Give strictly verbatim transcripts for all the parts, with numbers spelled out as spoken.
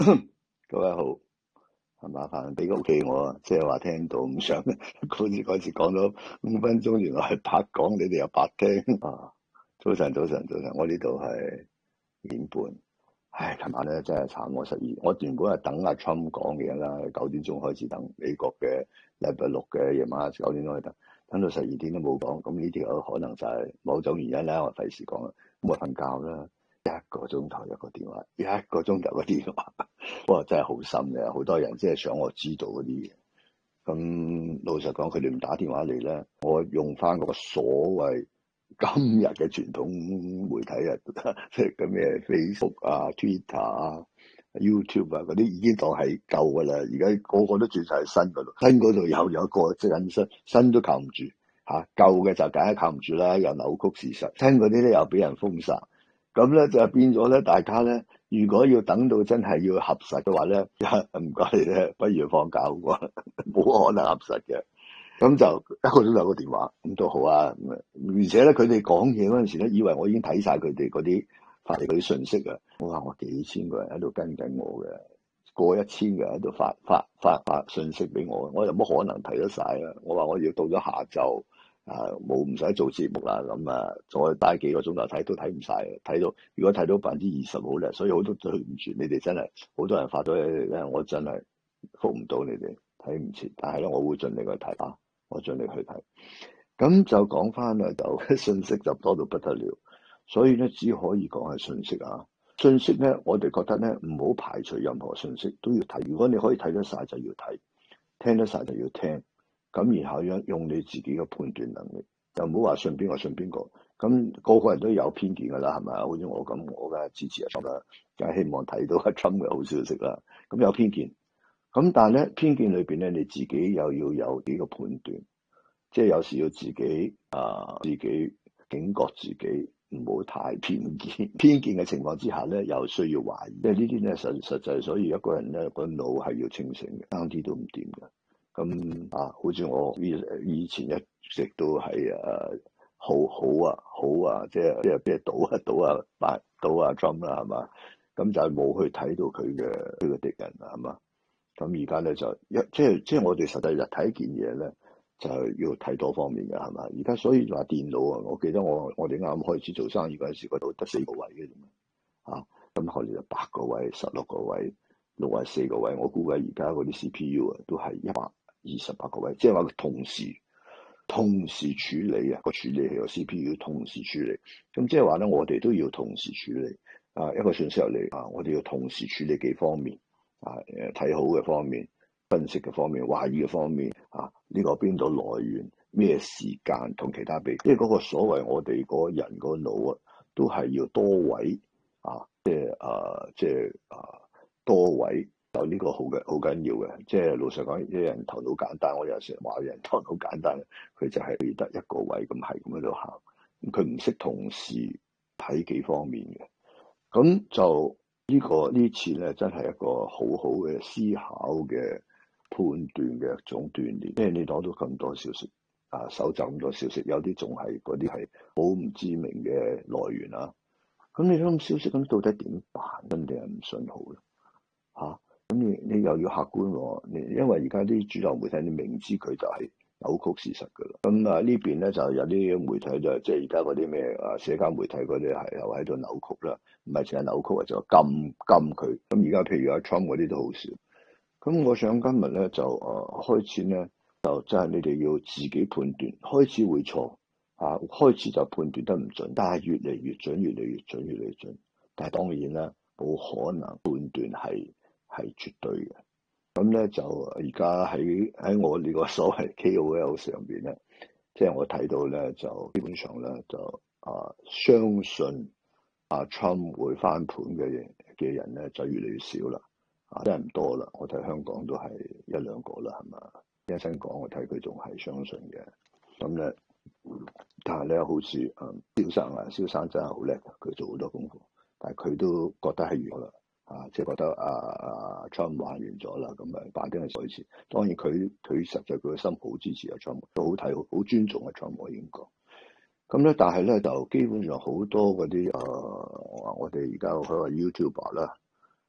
各位好，係麻煩俾個 OK 我啊，即係話聽到唔想，好似嗰時講咗五分鐘，原來係白講，你哋又白聽啊！早晨，早晨，早晨，我呢度係點半。唉，琴晚咧真係慘，我十二，我原本係等阿 Trump 講嘅啦，九點鐘開始等美國嘅禮拜六嘅夜晚九點鐘去等，等到十二點都冇講，咁呢啲有可能就係某種原因啦，我費事講啦，咁我瞓覺啦，一個鐘頭一個電話，一個鐘頭個電話。哇！真係好深嘅，好多人即係想我知道嗰啲嘢。咁老實講，佢哋唔打電話嚟咧，我用翻嗰個所謂今日嘅傳統媒體啊，即係咁嘅 Facebook 啊、Twitter 啊、YouTube 啊嗰啲已經當係舊噶啦。而家個個都轉晒新嗰度，新嗰度又有一個即係新，新都靠唔住嚇，舊嘅就梗係靠唔住啦，又扭曲事實。新嗰啲咧又俾人封殺，咁咧就變咗咧，大家咧。如果要等到真係要核實嘅話咧，唔該你咧，不如放假好過，冇可能核實嘅。咁就一個鐘頭個電話，咁都好啊。而且咧，佢哋講嘢嗰陣時咧，以為我已經睇晒佢哋嗰啲發嚟嗰啲信息啊。我話我幾千個人喺度跟緊我嘅，過一千個人喺度發發發發信息俾我，我有乜可能睇得晒啊？我話我要到咗下晝。啊，冇唔使做節目啦，咁啊，再待幾個鐘頭睇都睇唔晒，睇到如果睇到百分之二十好咧，所以好多對唔住你哋，真係好多人發咗嘢咧，我真係覆唔到你哋，睇唔切，但係咧我會盡力去睇啊，我盡力去睇。咁就講翻啦，就信息就多到不得了，所以咧只可以講係信息啊，信息咧我哋覺得咧唔好排除任何信息都要睇，如果你可以睇得晒就要睇，聽得晒就要聽。咁然後用用你自己嘅判斷能力，就唔好話信邊個信邊個。咁個個人都有偏見㗎啦，係咪？好似我咁，我梗係支持阿 Trump 啦，梗係希望睇到阿 Trump 嘅好消息啦。咁有偏見，咁但係咧偏見裏邊咧，你自己又要有幾個判斷，即係有時要自己啊、呃，自己警覺自己，唔好太偏見。偏見嘅情況之下咧，又需要懷疑。即係呢啲咧實實際，所以一個人咧個腦係要清醒嘅，啱啲都唔掂嘅。咁啊，好似我以以前一直都係誒、啊、好好啊好啊，即係即係即係賭啊賭啊擺賭啊 Trump 啦，係嘛？咁就冇去睇到佢嘅佢嘅敵人啦，係嘛？咁而家咧就一即係即係我哋實際日睇一件嘢咧，就要睇多方面嘅，係嘛？而家所以話電腦啊，我記得我我哋啱啱開始做生意嗰陣時，嗰度得四個位嘅啫嘛，啊咁後嚟就八個位、十六個位、六十四個位，我估計而家嗰啲 C P U 啊都係一百二十八個位，即係話佢同時同時處理啊，個處理器個 C P U 同時處理，咁即係話咧，我哋都要同時處理啊，一個信息入嚟啊，我哋要同時處理幾方面啊，誒睇好嘅方面、分析嘅方面、懷疑嘅方面啊，呢個邊度來源、咩時間同其他比，即係嗰個所謂我哋個人個腦啊，都係要多位啊，即係啊，即係啊多位。就呢個好嘅，好緊要嘅，即係老實講，啲人頭腦簡單，我有時話人頭腦簡單，佢就係得一個位咁，係咁喺度行，佢唔識同時睇幾方面嘅，咁就呢個呢次咧，真係一個好好嘅思考嘅判斷嘅一種鍛鍊，即係你攞到咁多消息啊，搜集咁多消息，有啲仲係嗰啲係好唔知名嘅來源啊，咁你諗消息咁到底點辦？真定係唔信好咧？嚇、啊？咁你你又要客觀喎，你因為而家啲主流媒體你明知佢就係扭曲事實噶啦，咁啊呢邊咧就有啲媒體就即係而家嗰啲咩啊社交媒體嗰啲係又喺度扭曲啦，唔係淨係扭曲啊，就禁禁佢。咁而家譬如阿 Trump 嗰啲都好少。咁我想今日咧就誒、呃、開始咧就真係你哋要自己判斷，開始會錯啊，開始就判斷得唔準，但係越嚟越準，越嚟越準，越嚟越準。但係當然啦，冇可能判斷係。係絕對嘅，咁咧就而家喺喺我呢個所謂 K O L 上邊咧，即係我睇到咧就基本上咧就啊相信阿 Trump 會翻盤嘅嘅人咧就越嚟越少啦，啊真係唔多啦，我睇香港都係一兩個啦，係嘛？一陣講我睇佢仲係相信嘅，咁咧但係咧好似誒蕭生啊，蕭生真係好叻，佢做好多功課，但係佢都覺得係完咗啦。啊，即係覺得啊啊 Trump 玩完咗啦，咁啊擺丁係再次。當然佢佢實在佢嘅心好支持阿 Trump，都好睇好好尊重阿 Trump 我應該。咁咧，但係咧就基本上好多嗰啲誒，我哋而家佢話 YouTuber 啦，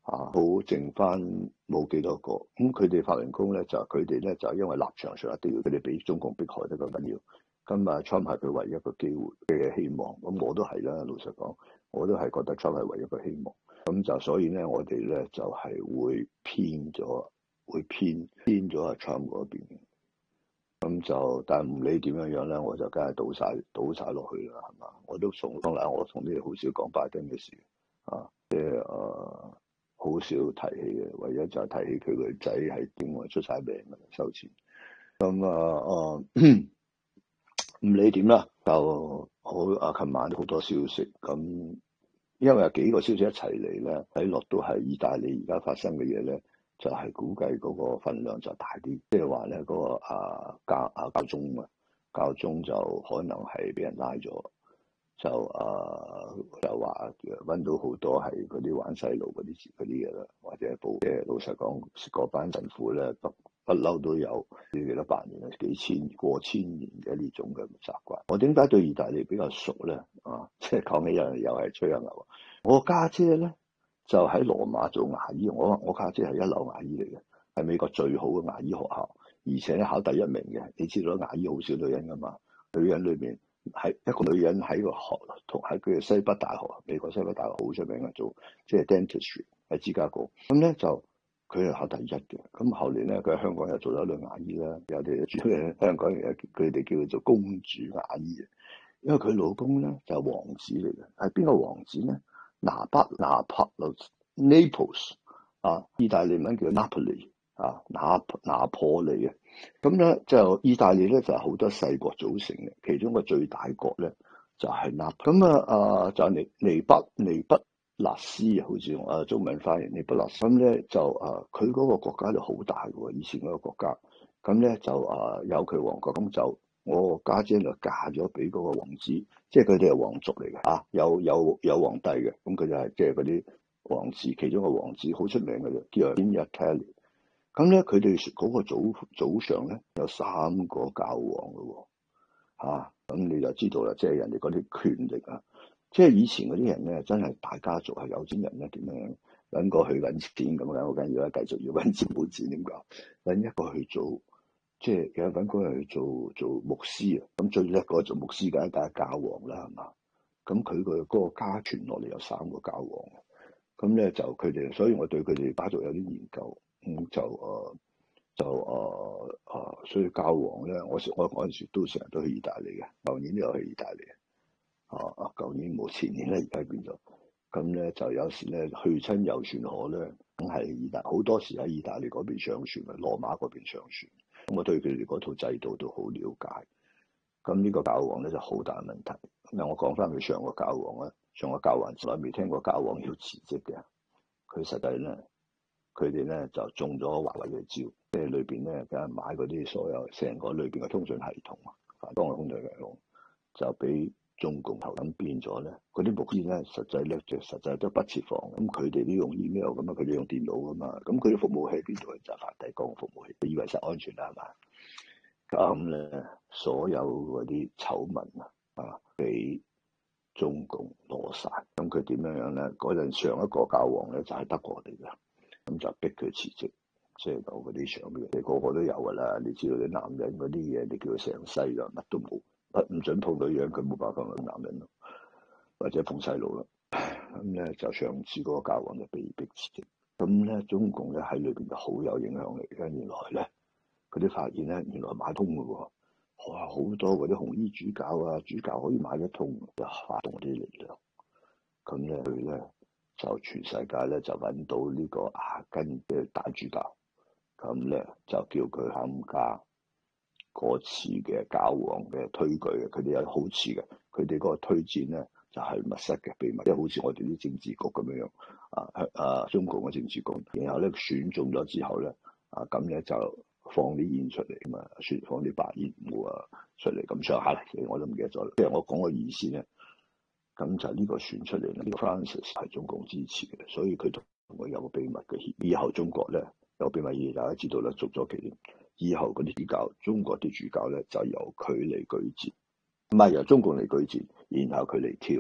啊，好剩翻冇幾多個。咁佢哋法輪功咧就佢哋咧就因為立場上一定要佢哋俾中共迫害得咁緊要。咁啊，Trump 係佢唯一一個機會嘅希望。咁我都係啦，老實講，我都係覺得 Trump 係唯一一個希望。咁就所以咧，我哋咧就係、是、會偏咗，會偏偏咗阿 Trump 嗰邊。咁就但係唔理點樣樣咧，我就梗係倒晒倒晒落去啦，係嘛？我都從當然我同你哋好少講拜登嘅事啊，即係誒好少提起嘅，唯一就係提起佢個仔係點樣出晒名嘅收錢。咁啊誒唔理點啦，就好啊！琴晚好多消息，咁因為有幾個消息一齊嚟咧，睇落都係意大利而家發生嘅嘢咧。就係估計嗰個份量就大啲，即係話咧嗰個啊教啊教宗啊教宗就可能係俾人拉咗，就啊就話揾到好多係嗰啲玩細路嗰啲嗰啲嘢啦，或者報嘅老實講，嗰班神父咧不不嬲都有幾多百年啊幾千過千年嘅呢種嘅習慣。我點解對意大利比較熟咧？啊，即係講起又又係吹下牛。我家姐咧。就喺羅馬做牙醫，我我家姐係一流牙醫嚟嘅，係美國最好嘅牙醫學校，而且咧考第一名嘅。你知道牙醫好少女人噶嘛？女人裏面喺一個女人喺個學同喺佢嘅西北大學，美國西北大學好出名嘅，做即係 dentistry 喺芝加哥。咁咧就佢係考第一嘅。咁後年咧佢喺香港又做咗一女牙醫啦，有啲住喺香港人佢哋叫佢做公主牙醫嘅，因為佢老公咧就係王子嚟嘅，係邊個王子咧？拿巴拿帕魯 Naples 啊，意大利文叫 Napoli 啊，拿拿破利嘅。咁咧就意大利咧就係、是、好多細國組成嘅，其中個最大國咧就係拿。咁啊啊就尼尼北尼不勒斯啊，好似啊中文翻譯尼不勒斯。咁咧就啊佢嗰個國家就好大嘅喎，以前嗰個國家。咁咧就啊有佢王國，咁就我家姐，姐就嫁咗俾嗰個王子，即係佢哋係皇族嚟嘅啊，有有有皇帝嘅，咁佢就係即係嗰啲王子，其中個王子好出名嘅啫，叫 Pignatelli。咁咧佢哋嗰個祖祖上咧有三個教皇嘅喎，嚇，咁你就知道啦，即係人哋嗰啲權力啊，即係以前嗰啲人咧真係大家族係有錢人咧，點樣揾個去揾錢咁樣，好緊要啦，繼續要揾錢冇錢點搞，揾一個去做。即係有揾嗰人去做做牧師啊，咁最叻嗰個做牧師梗係梗係教皇啦，係嘛？咁佢個嗰個家傳落嚟有三個教皇，咁咧就佢哋，所以我對佢哋家族有啲研究，咁就誒、呃、就誒誒、呃呃，所以教皇咧，我我嗰陣時都成日都去意大利嘅，舊年都有去意大利，啊啊，舊年冇，前年咧而家變咗，咁咧就有時咧去親遊船河咧，梗係意大好多時喺意大利嗰邊上船嘅，羅馬嗰邊上船。咁我對佢哋嗰套制度都好了解。咁呢個教皇咧就好大問題。咁我講翻佢上個教皇咧，上個教皇從來未聽過教皇要辭職嘅。佢實際咧，佢哋咧就中咗華為嘅招，即係裏邊咧梗係買嗰啲所有成個裏邊嘅通訊系統啊，當個通訊系統就俾中共投咁變咗咧。嗰啲牧師咧實際咧就實際都不設防。咁佢哋都用 email 咁啊，佢哋用電腦噶嘛。咁佢啲服務器喺邊度？就梵蒂岡服務器，以為實安全啦，係嘛？咁咧，所有嗰啲醜聞啊，啊，俾中共攞晒。咁佢點樣樣咧？嗰陣上一個教皇咧就係德國嚟嘅，咁就逼佢辭職，即係攞嗰啲相俾佢。你個個都有噶啦，你知道啲男人嗰啲嘢，你叫佢成世啦，乜都冇，唔准碰女人，佢冇辦法碰男人咯，或者碰細路咯。咁咧就上次嗰個教皇就被逼辭職。咁咧中共咧喺裏邊就好有影響力嘅。原來咧。佢哋發現咧，原來買通嘅喎，哇！好多嗰啲紅衣主教啊，主教可以買得通，就發動啲力量。咁咧，佢咧就全世界咧就揾到呢個阿根嘅大主教，咁咧就叫佢參加嗰次嘅教皇嘅推舉嘅。佢哋有好似嘅，佢哋嗰個推薦咧就係密室嘅秘密，即係好似我哋啲政治局咁樣樣啊啊，中共嘅政治局。然後咧選中咗之後咧啊，咁咧就放啲煙出嚟咁啊，説放啲白煙霧啊出嚟咁上下嚟，我都唔記得咗啦。即係我講個意思咧，咁就呢個選出嚟咧，呢、這個 Francis 係中共支持嘅，所以佢同我有個秘密嘅協議。以後中國咧有秘密嘢，大家知道啦，續咗幾年。以後嗰啲主教，中國啲主教咧就由佢嚟舉薦，唔係由中共嚟舉薦，然後佢嚟跳。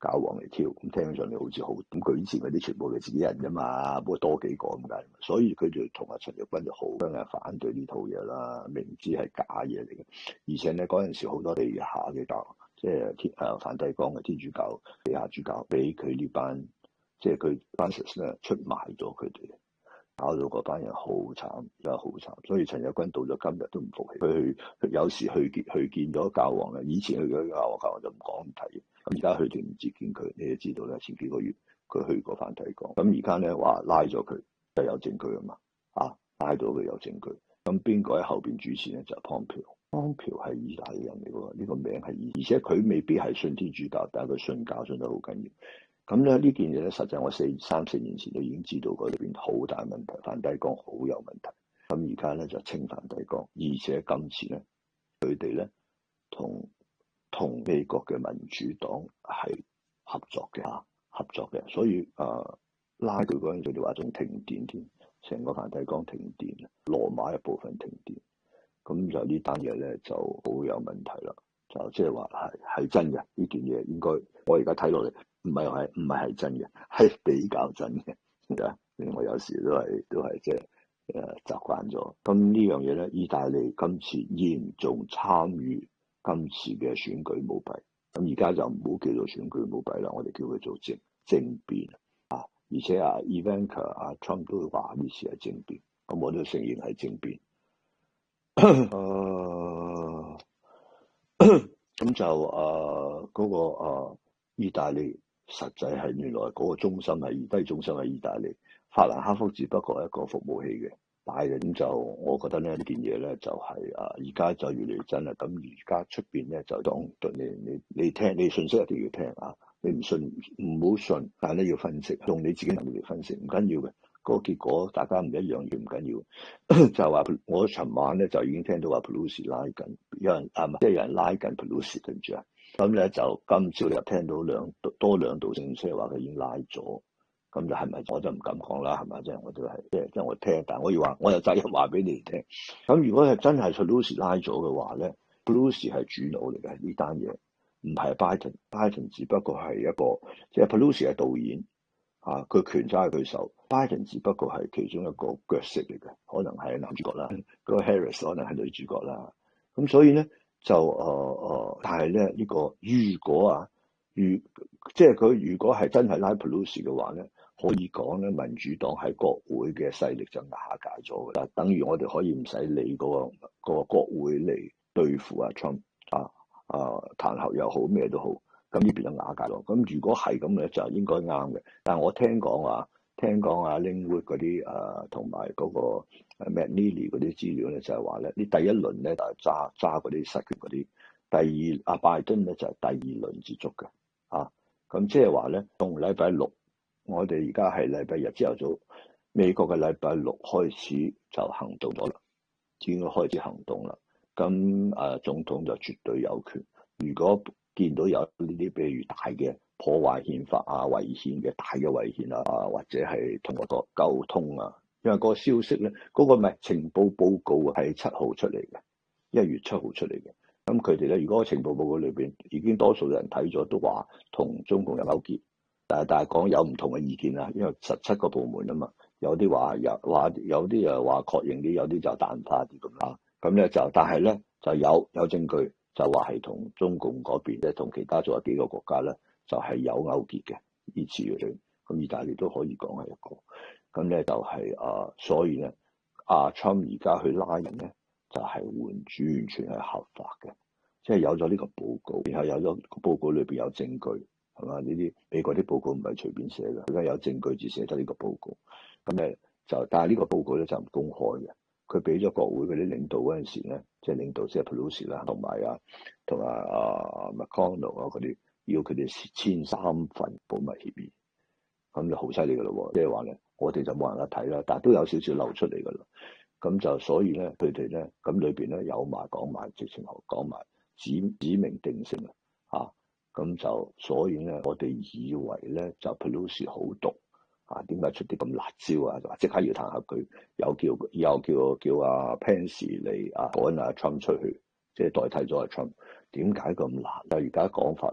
教皇嚟挑，咁聽上嚟好似好，咁佢以前嗰啲全部係自己人啫嘛，不過多幾個咁解，所以佢就同阿陳日君就好梗係反對呢套嘢啦，明知係假嘢嚟嘅，而且咧嗰陣時好多地下嘅教，即係天誒梵蒂岡嘅天主教地下主教，俾佢呢班即係佢 Francis 咧出賣咗佢哋。搞到嗰班人好慘，真係好慘，所以陳日君到咗今日都唔服氣。佢去有時去見去見咗教皇咧，以前去咗教皇，教皇就唔講唔提。咁而家去團唔接見佢，你都知道啦。前幾個月佢去過梵蒂岡，咁而家咧話拉咗佢，就有證據啊嘛，啊拉到佢有證據。咁邊個喺後邊主持咧？就係 Pompeo。Pompeo 係意大利人嚟嘅，呢個名係意，而且佢未必係信天主教，但係佢信教信得好緊要。咁咧呢件嘢咧，實際我四三四年前就已經知道嗰裏邊好大問題，梵蒂岡好有問題。咁而家咧就清梵蒂岡，而且今次咧佢哋咧同同美國嘅民主黨係合作嘅嚇，合作嘅，所以啊、呃、拉佢嗰陣佢哋話仲停電添，成個梵蒂岡停電，羅馬一部分停電，咁就呢單嘢咧就好有問題啦，就即係話係係真嘅呢件嘢，應該我而家睇落嚟。唔係係唔係係真嘅，係比較真嘅。啊，我有時都係都係即係誒習慣咗。咁呢樣嘢咧，意大利今次嚴重參與今次嘅選舉舞弊。咁而家就唔好叫做選舉舞弊啦，我哋叫佢做政政變啊。而且啊，Ivanka 啊 Trump 都話呢次係政變，咁我都承認係政變。誒、呃，咁就誒嗰、呃那個誒、呃、意大利。實際係原來嗰個中心係意低中心係意大利，法蘭克福只不過係一個服務器嘅，但係咁就我覺得咧呢件嘢咧就係、是、啊而家就越嚟越真啦。咁而家出邊咧就當你你你聽你信息一定要聽啊，你唔信唔好信，但係咧要分析，用你自己能力嚟分析，唔緊要嘅。嗰、那個結果大家唔一樣嘅唔緊要。就話我尋晚咧就已經聽到話 Pelosi 拉緊，有人啊即係有人拉緊 Pelosi 對唔住啊。咁咧就今朝又聽到兩多兩道信息話佢已經拉咗，咁就係咪我就唔敢講啦，係咪？即係我都係即係即係我聽，但係我要話我有責任話俾你哋聽。咁如果係真係 Pelosi 拉咗嘅話咧 Pelosi 係主腦嚟嘅呢單嘢，唔係 Biden。Biden 只不過係一個即係 Pelosi 係導演啊，佢權揸喺佢手 ，Biden 只不過係其中一個角色嚟嘅，可能係男主角啦，嗰個 Harris 可能係女主角啦。咁所以咧。就誒誒、呃，但係咧呢、這個如果啊，如即係佢如果係真係拉 Pelosi 嘅話咧，可以講咧民主黨喺國會嘅勢力就瓦解咗嘅啦。等於我哋可以唔使理嗰、那個、那個國會嚟對付阿 Trump 啊啊彈劾又好咩都好，咁呢邊就瓦解咯。咁如果係咁咧，就應該啱嘅。但係我聽講話。聽講啊 Linwood 嗰啲誒同埋嗰個 McNeely 嗰啲資料咧，就係話咧，呢第一輪咧就係揸揸嗰啲實權嗰啲，第二阿拜登咧就係、是、第二輪接觸嘅，啊，咁即係話咧，從禮拜六，我哋而家係禮拜日朝頭早，美國嘅禮拜六開始就行動咗啦，已經開始行動啦。咁誒、啊、總統就絕對有權，如果見到有呢啲譬如大嘅。破壞憲法啊、違憲嘅大嘅違憲啊，或者係同嗰個溝通啊，因為嗰個消息咧，嗰、嗰個咪情報報告啊，係七號出嚟嘅，一月七號出嚟嘅。咁佢哋咧，如果個情報報告裏邊已經多數人睇咗，都話同中共有勾結，但係但係講有唔同嘅意見啦，因為十七個部門啊嘛，有啲話有話有啲又話確認啲，有啲就淡化啲咁啦。咁咧就，但係咧就有有證據就話係同中共嗰邊咧，同其他仲有幾個國家咧。就係有勾結嘅呢次嘅，咁意大利都可以講係一個，咁咧就係、是、啊，所以咧阿 Trump 而家去拉人咧，就係、是、完完全係合法嘅，即係有咗呢個報告，然後有咗個報告裏邊有證據，係嘛？呢啲美國啲報告唔係隨便寫嘅，而家有證據至寫得呢個報告，咁咧就但係呢個報告咧就唔公開嘅，佢俾咗國會嗰啲領導嗰陣時咧，即係領導即係 Pelosi 啦，同埋啊同埋啊 McConnell 啊嗰啲。要佢哋簽三份保密協議，咁就好犀利噶咯。即係話咧，我哋就冇人得睇啦，但係都有少少漏出嚟噶啦。咁就所以咧，佢哋咧咁裏邊咧有埋講埋，直情講埋指指名定性啊。咁就所以咧，我哋以為咧就 Pelosi 好毒啊，點解出啲咁辣椒啊？就話即刻要彈劾佢，又叫又叫叫阿 Pence 嚟啊趕阿 Trump 出去，即係代替咗阿 Trump。點解咁辣？就而家講法咧。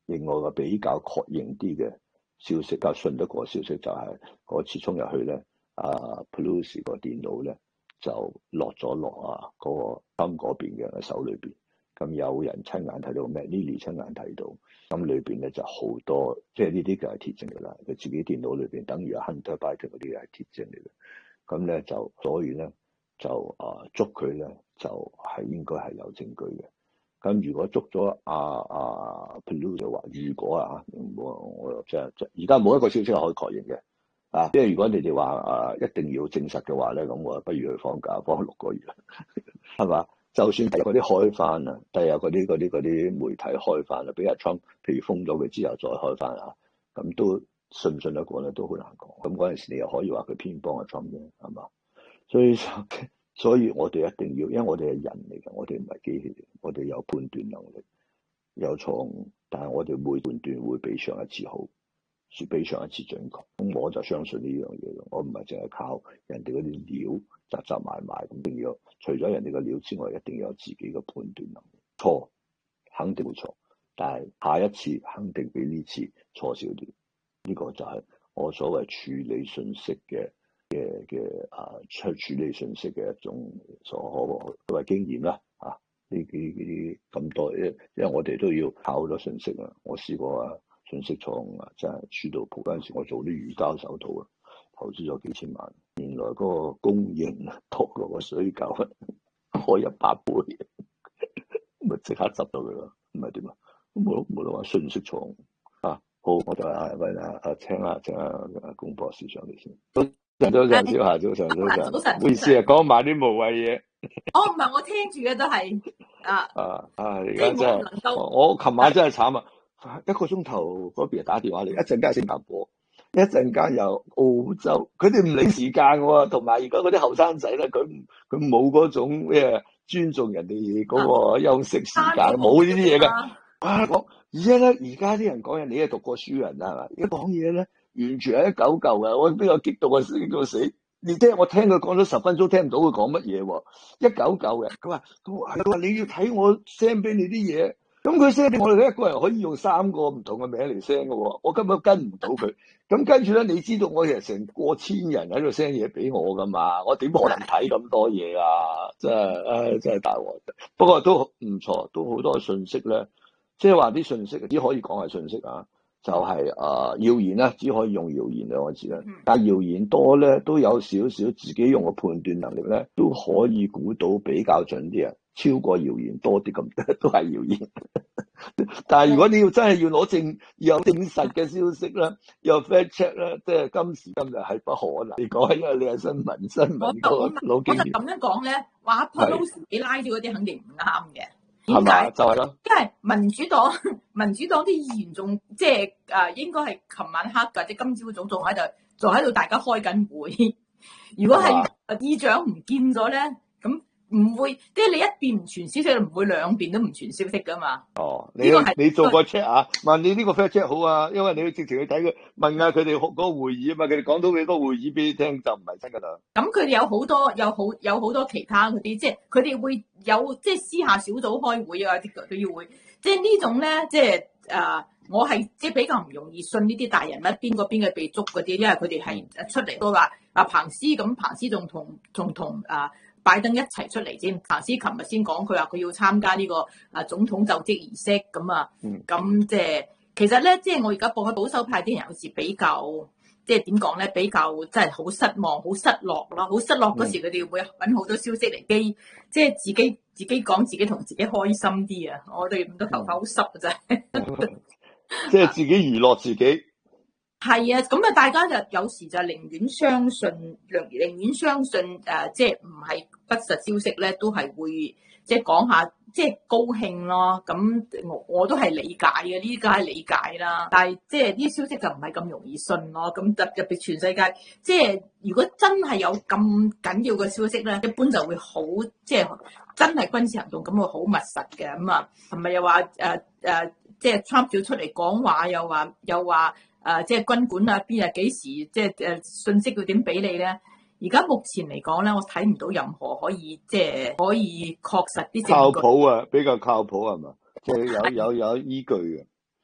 另外個比較確認啲嘅消息，比較信得過消息就係嗰次衝入去咧，啊 Pelosi 個電腦咧就落咗落啊嗰個金嗰邊嘅人嘅手裏邊。咁有人親眼睇到 Matt Neely 親眼睇到，咁裏邊咧就好多，即係呢啲就係鐵證㗎啦。佢自己電腦裏邊等於 Hunter Biden 嗰啲係鐵證嚟嘅。咁咧就所以咧就啊捉佢咧就係、是、應該係有證據嘅。咁如果捉咗阿阿 Pelosi 就話，如果啊，我我即係即係而家冇一個消息係可以確認嘅啊。即係如果你哋話啊一定要證實嘅話咧，咁我不如去放假放六個月，係嘛？就算第日嗰啲開翻啊，第日嗰啲嗰啲嗰啲媒體開翻啦，俾阿 Trump 譬如封咗佢之後再開翻啊，咁都信唔信得過咧都好難講。咁嗰陣時你又可以話佢偏幫阿 Trump 嘅，係嘛？所以所以我哋一定要，因為我哋係人嚟嘅，我哋唔係機器，我哋有判斷能力，有錯誤，但係我哋每判斷會比上一次好，說比上一次準確。咁我就相信呢樣嘢咯，我唔係淨係靠人哋嗰啲料雜雜埋埋，咁一定要除咗人哋嘅料之外，一定要有自己嘅判斷能力。錯肯定會錯，但係下一次肯定比呢次錯少啲。呢個就係我所謂處理信息嘅嘅嘅啊，出處理信息嘅一種所謂經驗啦。啊，呢啲呢啲咁多，因因為我哋都要靠好多信息啊。我試過啊，信息錯誤啊，真係輸到仆。嗰陣時我做啲魚膠手套啊，投資咗幾千萬，原來嗰個供應多過個需求，開一百倍，咪即刻執到佢咯。唔係點啊？冇冇得話信息錯誤啊！好，我就係問啊啊，請啊請啊龔博士上嚟先。早晨，早晨，小夏，早晨，早晨，早晨。唔好意思啊，講埋啲無謂嘢。 哦，唔係，我聽住嘅都係啊啊啊！而家真係，我琴晚真係慘啊！一個鐘頭嗰邊打電話嚟，一陣間係新加坡，一陣間又澳洲，佢哋唔理時間喎。同埋而家嗰啲後生仔咧，佢佢冇嗰種咩尊重人哋嗰個休息時間，冇呢啲嘢㗎。啊，講而家咧，而家啲人講嘢，你係讀過書人啦，係嘛？而家講嘢咧，完全係一九舊嘅。我邊個激到我死到死？你聽我聽佢講咗十分鐘，聽唔到佢講乜嘢喎？一九舊嘅。佢話佢話你要睇我 send 俾你啲嘢，咁佢 send 俾我哋一個人可以用三個唔同嘅名嚟 send 嘅喎，我根本跟唔到佢。咁跟住咧，你知道我其實成過千人喺度 send 嘢俾我噶嘛？我點可能睇咁多嘢啊？真係，唉，真係大鑊。不過都唔錯，都好多信息咧。即係話啲信息只可以講係信息啊，就係、是、誒、呃、謠言啦，只可以用謠言兩個字啦。但係謠言多咧，都有少少自己用嘅判斷能力咧，都可以估到比較準啲啊。超過謠言多啲咁，都係謠言。但係如果你要真係要攞證有證實嘅消息咧，有 fact check 咧，即係今時今日係不可能。你講，因為你係新聞新聞個老經驗。 我就咁樣講咧，話 Pelosi 俾拉咗嗰啲肯定唔啱嘅。 係咪？就係咯， 因為民主黨民主黨啲議員仲即係誒，應該係琴晚黑或者今朝早仲喺度，仲喺度大家開緊會。如果係議長唔見咗咧，咁唔會即係你一邊唔傳消息，唔會兩邊都唔傳消息噶嘛。哦， 你你做個 check 啊？問你呢個 fact check 好啊，因為你要直情去睇佢，問下佢哋嗰個會議啊嘛，佢哋講到你嗰個會議俾你聽就唔係真噶啦。 咁佢哋有好多有好有好多其他嗰啲，即係佢哋會有即係私下小組開會啊，啲佢要會，即係呢種咧，即係誒、呃，我係即係比較唔容易信呢啲大人物邊個邊個被捉嗰啲，因為佢哋係出嚟都話阿彭斯咁，彭斯仲同仲同啊。拜登一齊出嚟先，彭斯琴日先講，佢話佢要參加呢個啊總統就職儀式咁啊，咁即係其實咧，即係我而家報喺保守派啲人有時比較，即係點講咧，比較真係好失望、好失落咯，好失落嗰時佢哋會揾好多消息嚟基，即係自己自己講自己同自己開心啲啊！我哋唔到頭髮好濕嘅啫， 即係自己娛樂自己。 係啊，咁啊，大家就有時就寧願相信，寧寧願相信誒、呃，即係唔係不實消息咧，都係會即係講下，即係高興咯。咁我我都係理解嘅，呢啲梗係理解啦。但係即係啲消息就唔係咁容易信咯。咁特特別全世界，即係如果真係有咁緊要嘅消息咧，一般就會好即係真係軍事行動咁會好密實嘅。咁啊，係咪又話誒誒，即係 Trump 要出嚟講話，又話又話。誒、呃，即係軍管啊，邊日幾時，即係誒、呃、信息要點俾你咧？而家目前嚟講咧，我睇唔到任何可以即係可以確實啲證據。靠譜啊，比較靠譜係嘛？即係有有有依據嘅。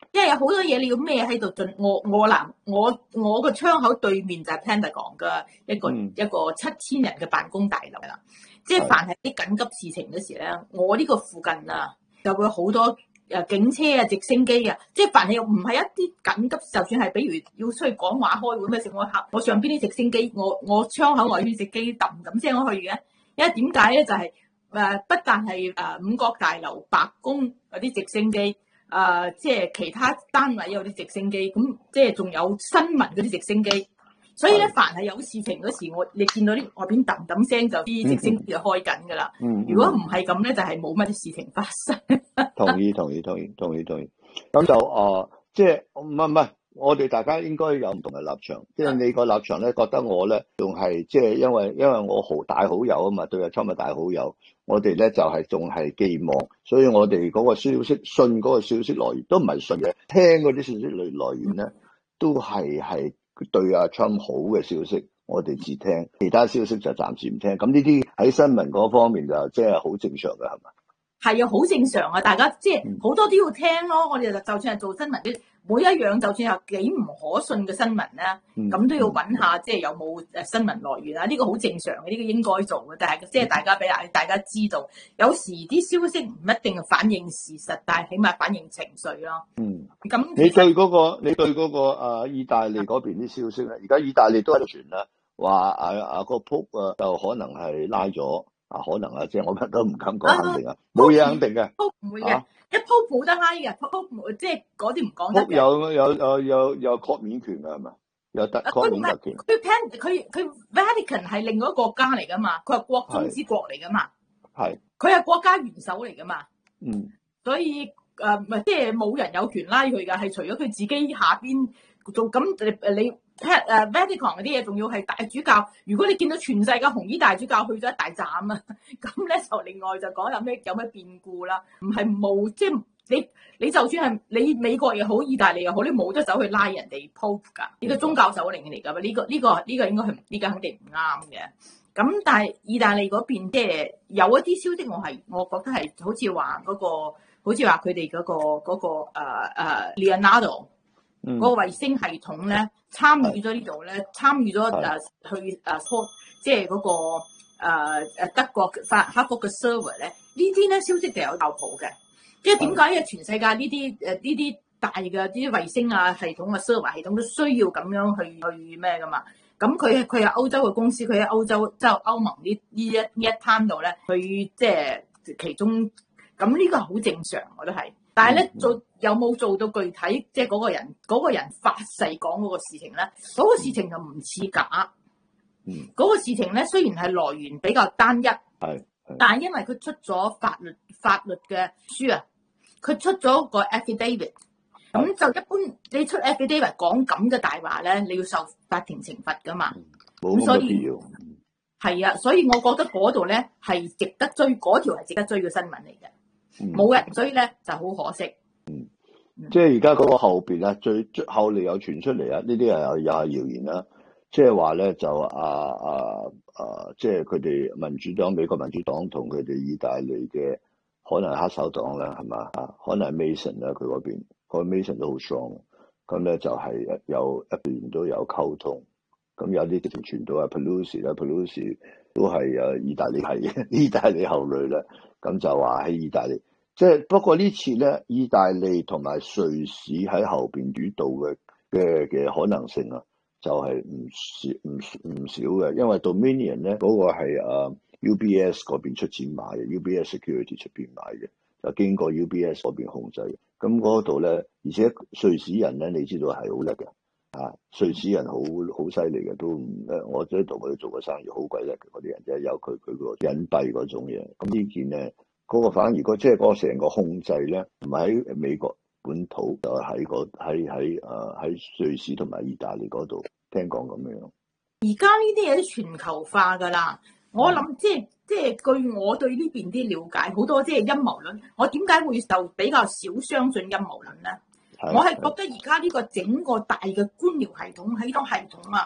因為有好多嘢你要孭喺度進。我我嗱，我我個窗口對面就係 Pentagon 嘅一個、嗯、一個七千人嘅辦公大樓啦。即係凡係啲緊急事情嗰時咧，我呢個附近啊就會好多誒警車啊、直升機啊。即係凡係又唔係一啲緊急，就算係比如要出去講話開會咩事，我客我上邊啲直升機，我我窗口外邊直機揼揼聲我去嘅。因為點解咧？就係、是、誒不但係誒五角大樓、白宮嗰啲直升機，誒、呃、即係其他單位有啲直升機，咁即係仲有新聞嗰啲直升機。所以咧，凡係有事情嗰時，我你見到啲外邊揼揼聲，就啲直升機就開緊噶啦。嗯嗯、如果唔係咁咧，就係冇乜事情發生。 同意，同意，同意，同意，同意。咁就啊、呃，即係唔係唔係，我哋大家應該有唔同嘅立場。即係你個立場咧，覺得我咧仲係即係因為因為我好大好友啊嘛，對阿 Trump 大好友，我哋咧就係仲係寄望，所以我哋嗰個消息信嗰個消息來源都唔係信嘅，聽嗰啲消息來來源咧都係係。對阿 Trump 好嘅消息，我哋只聽，其他消息就暫時唔聽。咁呢啲喺新聞嗰方面就即係好正常嘅，係嘛？ 係啊，好正常啊！大家即係好多都要聽咯。我哋就就算係做新聞，每一樣就算係幾唔可信嘅新聞咧，咁、嗯、都要揾下即係有冇誒新聞來源啊？呢、這個好正常嘅，呢、這個應該做嘅。但係即係大家俾大家知道，有時啲消息唔一定反映事實，但係起碼反映情緒咯。嗯，咁你對嗰、那個你對嗰、那個啊意大利嗰邊啲消息咧，而家意大利都喺度傳啦，話啊啊個仆啊就可能係拉咗。啊，可能啊，即係我都唔敢講肯定啊，冇嘢肯定嘅， 鋪唔會嘅，啊、一鋪冇得拉嘅，鋪即係嗰啲唔講得嘅。 有有有有有豁免權㗎係嘛？有得豁免特權。 佢 Pan 佢佢 Vatican 係另外一個國家嚟㗎嘛，佢係國中之國嚟㗎嘛，係佢係國家元首嚟㗎嘛，嗯，所以誒唔係即係冇人有權拉佢㗎，係除咗佢自己下邊做咁誒你。誒 Vatican 嗰啲嘢仲要係大主教，如果你見到全世界紅衣大主教去咗一大站啊，咁咧就另外就講有咩有咩變故啦，唔係冇即係你你就算係你美國又好，意大利又好，你冇得走去拉人哋 Pope 㗎，呢個宗教首領嚟㗎嘛，呢個呢個呢個應該係呢個肯定唔啱嘅。咁但係意大利嗰邊即係有一啲消息我係我覺得係好似話嗰個好似話佢哋嗰個嗰個誒誒 Leonardo。嗰、嗯、個衛星系統咧參與咗呢度咧，參與咗誒去誒科，即係嗰個誒、呃、德國法克福嘅 server 咧，呢啲咧消息就有靠譜嘅。即係點解？因為全世界呢啲誒呢啲大嘅啲衛星啊系統嘅 server 系統都需要咁樣去去咩噶嘛？咁佢佢係歐洲嘅公司，佢喺歐洲即係歐盟呢呢一呢一攤度咧，佢即係其中咁呢個係好正常，我都係。但係咧做有冇做到具體，即係嗰個人嗰、嗰個人發誓講嗰個事情咧，嗰、嗰個事情就唔似假。嗯，嗰個事情咧雖然係來源比較單一，係，但係因為佢出咗法律法律嘅書啊，佢出咗個 affidavit，咁就一般你出 affidavit 講咁嘅大話咧，你要受法庭懲罰噶嘛。咁、嗯、所以係啊，所以我覺得嗰度咧係值得追，嗰條係值得追嘅新聞嚟嘅。冇人追咧就好可惜。 嗯，即係而家嗰個後邊啊，最最後嚟有傳出嚟啊，呢啲係又係謠言啦。即係話咧就啊啊啊，即係佢哋民主黨、美國民主黨同佢哋意大利嘅可能黑手黨啦，係嘛啊？可能係 Mason 啦，佢嗰邊個 Mason 都好 strong。咁咧就係有一邊都有溝通。咁有啲直情傳到啊 Pelosi 啦 ，Pelosi 都係啊意大利係意大利後裔啦。咁就話喺意大利。即係不過呢次咧，意大利同埋瑞士喺後邊主導嘅嘅嘅可能性啊，就係唔少唔唔少嘅，因為 Dominion 咧嗰、那個係誒 U B S 嗰邊出錢買嘅 ，U B S Security 出邊買嘅，就經過 U B S 嗰邊控制。咁嗰度咧，而且瑞士人咧，你知道係好叻嘅，啊，瑞士人好好犀利嘅，都唔誒，我喺度佢做過生意好鬼叻嘅嗰啲人，即係有佢佢個隱蔽嗰種嘢。咁呢件咧。嗰個反而個即係嗰個成個控制咧，唔係喺美國本土，就係喺個喺喺誒喺瑞士同埋意大利嗰度，聽講咁樣。 而家呢啲嘢都全球化㗎啦，我諗即係即係據我對呢邊啲了解，好多即係陰謀論。我點解會就比較少相信陰謀論咧？我係覺得而家呢個整個大嘅官僚系統喺個系統啊，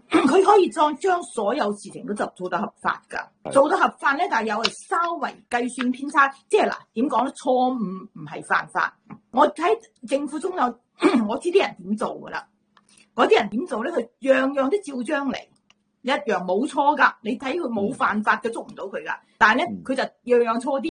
佢可以將將所有事情都就做得合法㗎，做得合法咧，但係有係稍微計算偏差，即係嗱點講咧？錯誤唔係犯法。我睇政府中有我知啲人點做㗎啦，嗰啲人點做咧？佢樣樣都照章嚟，一樣冇錯㗎。你睇佢冇犯法嘅，捉唔到佢㗎，但係咧佢就樣樣錯啲。